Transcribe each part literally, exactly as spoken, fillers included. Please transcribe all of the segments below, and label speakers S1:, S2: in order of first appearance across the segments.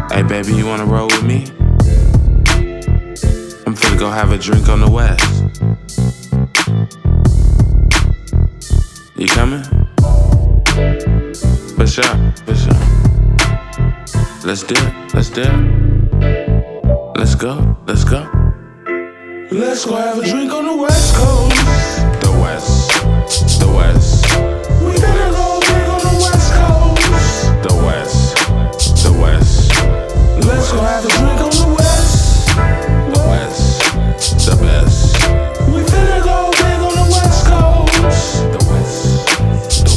S1: Hey baby, you wanna roll with me? I'm finna go have a drink on the west. You coming? For sure, for sure. Let's do it, let's do it. Let's go, let's go.
S2: Let's go have a drink on the West Coast.
S1: The West, the West.
S2: We finna go big on the West Coast.
S1: The West, the West.
S2: Let's go have a drink on the West.
S1: The West, the best.
S2: We finna go big on the West Coast.
S1: The West, the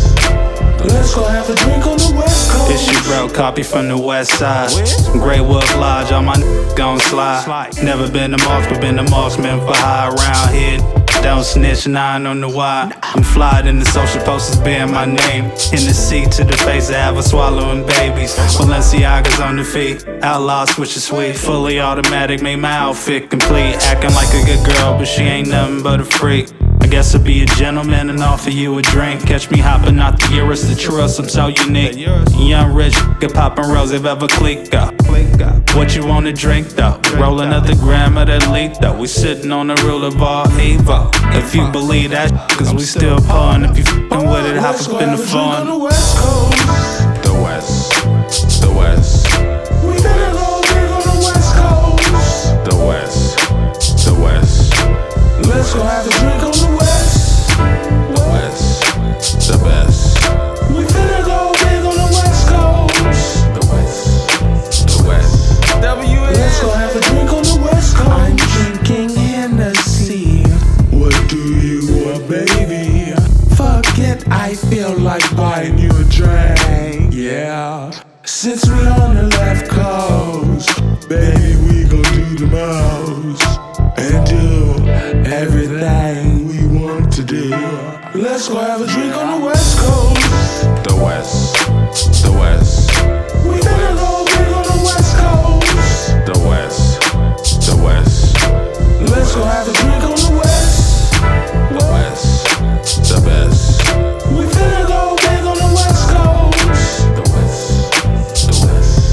S1: West.
S2: Let's go have a drink on the West Coast.
S3: It's your bro, copy from the west side. Grey Wolf Lodge, all my n****s gon' slide. Never been to Moss, but been to Mossman for high around here. Don't snitch, nine on the wire. I'm fly in the social posters bearing my name. In the seat to the face, I have a swallowing babies. Balenciaga's on the feet, outlaw switch is sweet. Fully automatic, made my outfit complete. Acting like a good girl, but she ain't nothing but a freak. I guess I'll be a gentleman and offer you a drink. Catch me hopping out the Urus, the Truss, I'm so unique. Young rich, get poppin' rose, if ever click up. What you wanna drink though? Rollin' up the gram of that leak though. We sitting on the rule of all evil. If you believe that, cause we still pawin'. If you f***ing with it, hop up in the fun.
S2: The West Coast.
S1: The West, the West.
S2: We finna go big on the West Coast.
S1: The West, the West.
S2: Let's go have a drink on the West.
S1: The West, the best.
S2: We finna go big on the West Coast.
S1: The West, the West. W N.
S2: Let's go have a drink on the West Coast.
S4: I'm drinking Hennessy.
S2: What do you want, baby?
S4: Fuck it, I feel like buying you a drink.
S2: Yeah. Since we on the left coast, baby, we gon' do the most and do everything we want to do. Let's go have a drink on the West Coast.
S1: The West, the West.
S2: We finna go big on the West Coast.
S1: The West, the West.
S2: Let's go have a drink on the West.
S1: The West, the best.
S2: We finna go big on the West Coast.
S1: The West, the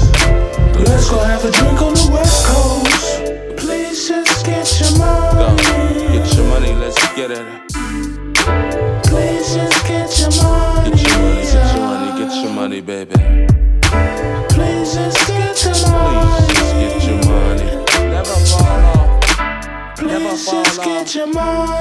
S1: West.
S2: Let's go have a drink on the West Coast. Please just get your
S1: Go,
S2: money.
S1: get your money, let's get it.
S2: Please just get your money.
S1: Get your money, get your money, get your money, baby.
S2: Please just get your
S1: Please
S2: money.
S1: just get your money. Never fall off. Never
S2: Please
S1: fall
S2: just
S1: off.
S2: get your money.